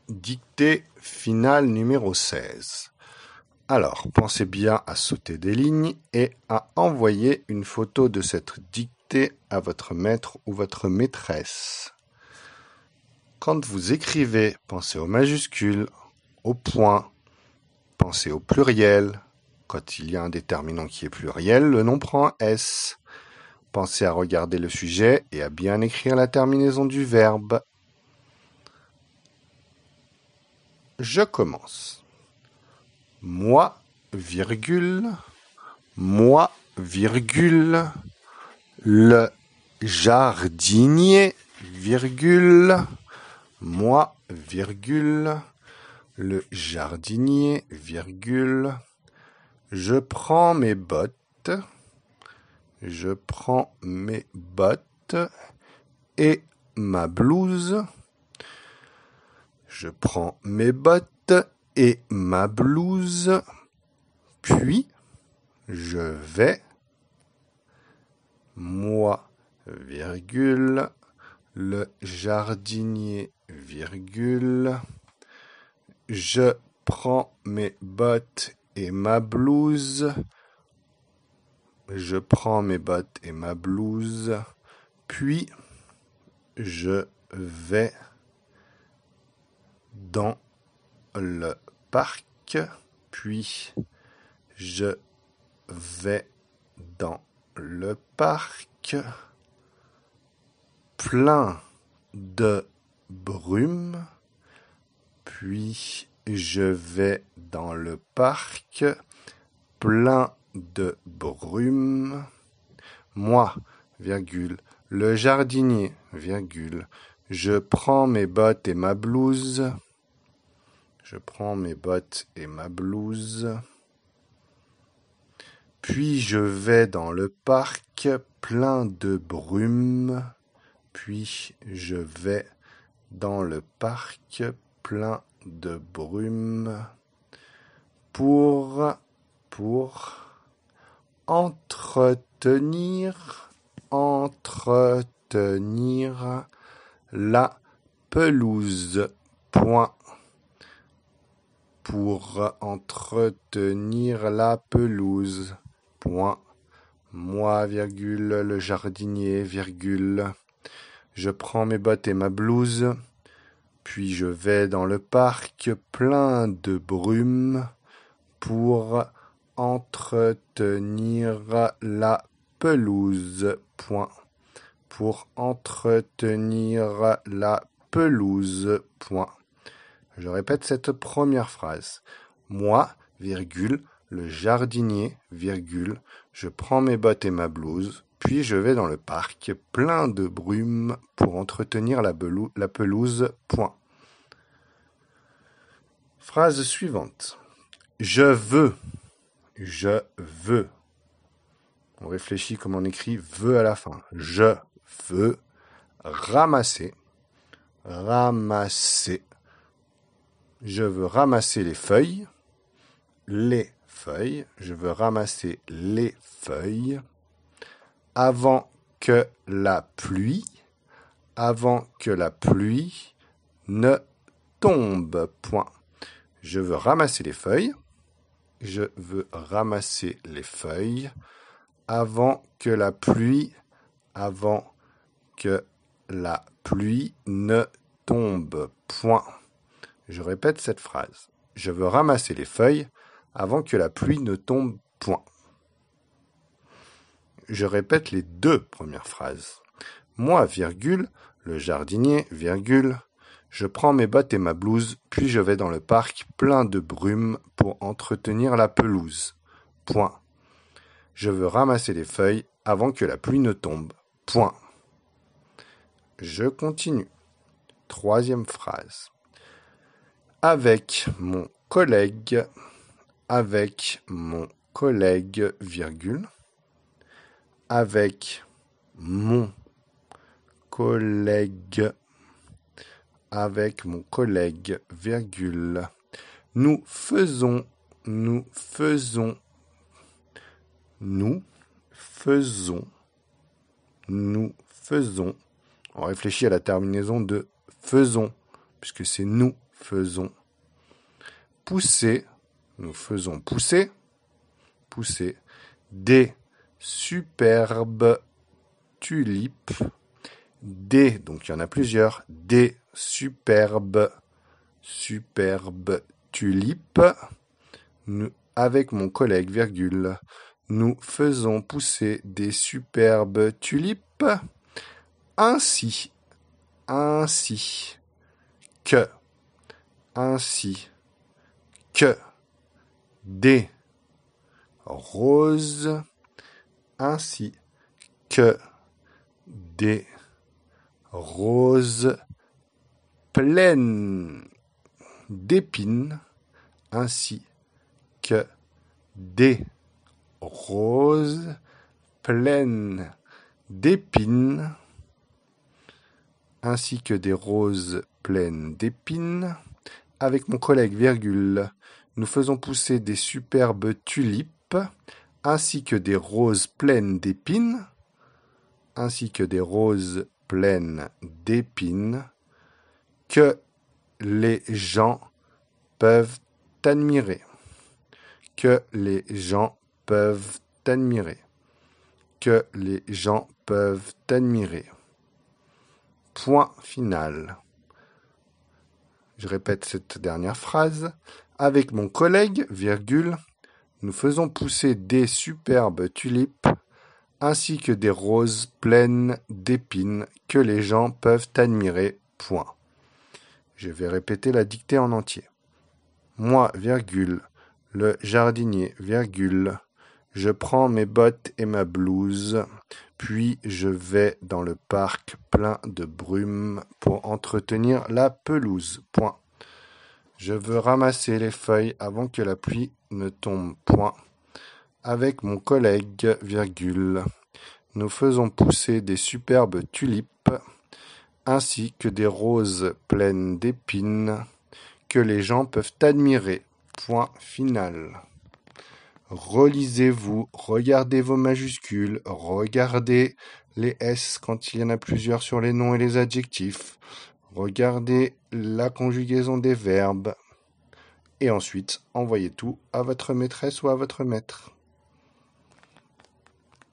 Dictée finale numéro 16. Alors, pensez bien à sauter des lignes et à envoyer une photo de cette dictée à votre maître ou votre maîtresse. Quand vous écrivez, pensez aux majuscules, aux points, pensez au pluriel. Quand il y a un déterminant qui est pluriel, le nom prend un S. Pensez à regarder le sujet et à bien écrire la terminaison du verbe. Je commence. Moi, virgule, le jardinier, virgule, moi, virgule, le jardinier, virgule, je prends mes bottes et ma blouse. Je prends mes bottes et ma blouse, puis je vais, moi, virgule, le jardinier, virgule, je prends mes bottes et ma blouse, je prends mes bottes et ma blouse, puis je vais dans le parc, puis je vais dans le parc, plein de brume, puis je vais dans le parc, plein de brume, moi, virgule, le jardinier, virgule, je prends mes bottes et ma blouse, je prends mes bottes et ma blouse, puis je vais dans le parc plein de brume, puis je vais dans le parc plein de brume pour entretenir la pelouse. Point. Pour entretenir la pelouse. Point. Moi, virgule, le jardinier, virgule. Je prends mes bottes et ma blouse, puis je vais dans le parc plein de brume pour entretenir la pelouse. Point. Pour entretenir la pelouse. Point. Je répète cette première phrase. Moi, virgule, le jardinier, virgule, je prends mes bottes et ma blouse, puis je vais dans le parc plein de brume pour entretenir la pelouse. Point. Phrase suivante. Je veux. On réfléchit comme on écrit veux à la fin. Je veux ramasser. Je veux ramasser les feuilles. Je veux ramasser les feuilles avant que la pluie ne tombe. Point. Je veux ramasser les feuilles. Je veux ramasser les feuilles avant que la pluie ne tombe. Point. Je répète cette phrase. Je veux ramasser les feuilles avant que la pluie ne tombe. Point. Je répète les deux premières phrases. Moi, virgule, le jardinier, virgule, je prends mes bottes et ma blouse, puis je vais dans le parc plein de brume pour entretenir la pelouse. Point. Je veux ramasser les feuilles avant que la pluie ne tombe. Point. Je continue. Troisième phrase. Avec mon collègue, virgule, avec mon collègue, virgule, nous faisons, on réfléchit à la terminaison de faisons, puisque c'est nous faisons pousser, nous faisons pousser des superbes tulipes, donc il y en a plusieurs, des superbes tulipes, avec mon collègue, virgule, nous faisons pousser des superbes tulipes, ainsi que des roses, ainsi que des roses pleines d'épines, ainsi que des roses pleines d'épines, ainsi que des roses pleines d'épines. Avec mon collègue, virgule, nous faisons pousser des superbes tulipes, ainsi que des roses pleines d'épines, que les gens peuvent admirer, Point final. Je répète cette dernière phrase. Avec mon collègue, virgule, nous faisons pousser des superbes tulipes, ainsi que des roses pleines d'épines que les gens peuvent admirer. Point. Je vais répéter la dictée en entier. Moi, virgule, le jardinier, virgule, je prends mes bottes et ma blouse, puis je vais dans le parc plein de brume pour entretenir la pelouse. Point. Je veux ramasser les feuilles avant que la pluie ne tombe. Point. Avec mon collègue, virgule, nous faisons pousser des superbes tulipes, ainsi que des roses pleines d'épines, que les gens peuvent admirer. Point final. Relisez-vous, regardez vos majuscules, regardez les S quand il y en a plusieurs sur les noms et les adjectifs, regardez la conjugaison des verbes, et ensuite envoyez tout à votre maîtresse ou à votre maître.